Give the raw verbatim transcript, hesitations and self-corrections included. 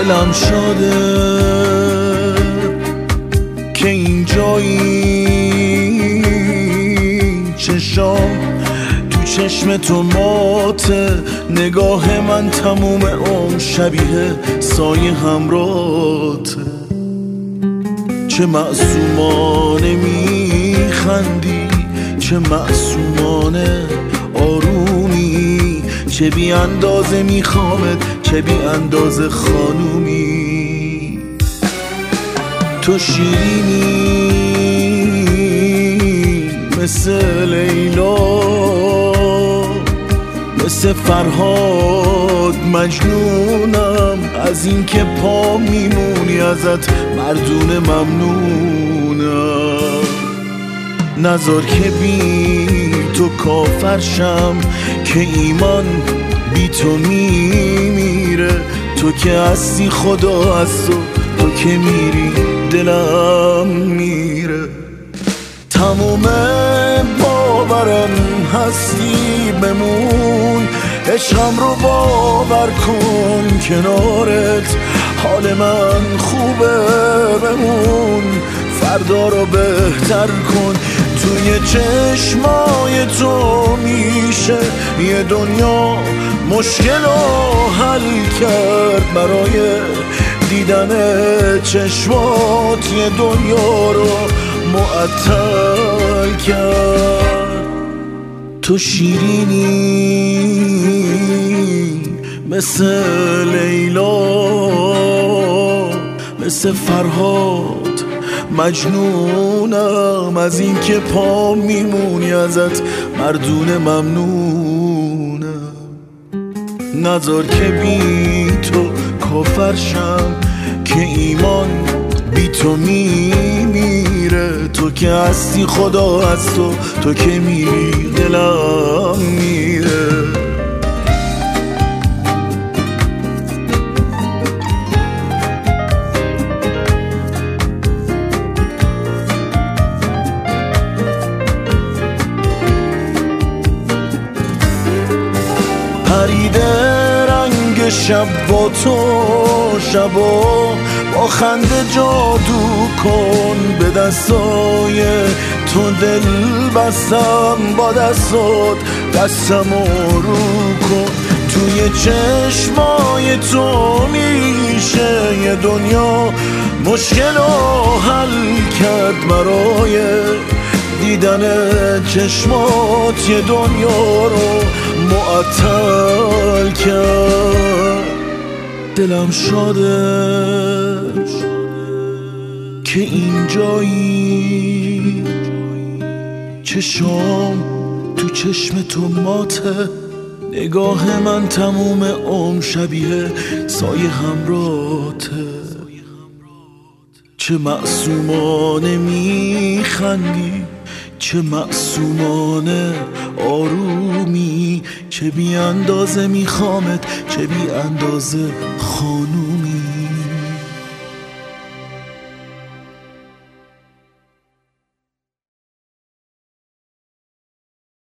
دلم شاده که اینجایی، چشام تو چشم تو ماته، نگاه من تموم عمر شبیه سایه همراته. چه معصومانه میخندی، چه معصومانه آرومی، چه بی اندازه میخوامت، چه بی اندازه خانومی. تو شیرینی مثل لیلا، مثل فرهاد مجنونم از این که پا میمونی ازت مردونه ممنونم. نذار که بی تو کافرشم، که ایمان بی تو میمیره. تو که هستی خدا از تو، تو که میری دلم میره. تموم باورم هستی بمون، عشقم رو باور کن کنارت، حال من خوبه بمون، فردا رو بهتر کن. توی چشمای تو میشه یه دنیا مشکل رو حل کرد، برای دیدن چشمات یه دنیا رو معطل کرد. تو شیرینی مثل لیلا، مثل فرهاد مجنونم از این که پا میمونی ازت مردونه ممنونم. نذار که بی تو کافرشم، که ایمان بی تو میمیره. تو که هستی خدا از تو، تو که میری دلم میره. پریده رنگ شب با تو، شبا با خنده جادو کن، به دستای تو دل بستم، با دستات دستمو رو کن. توی چشمای تو میشه یه دنیا مشکل رو حل کرد، برای دیدن چشمات یه دنیا رو معطل کرد. دلم شاده که اینجایی، چشام تو چشم تو ماته، نگاه من تموم عمر شبیه سایه همراته. چه معصومانه میخندی، چه معصومانه آرومی، چه بی اندازه میخوامت، چه بی اندازه خانومی.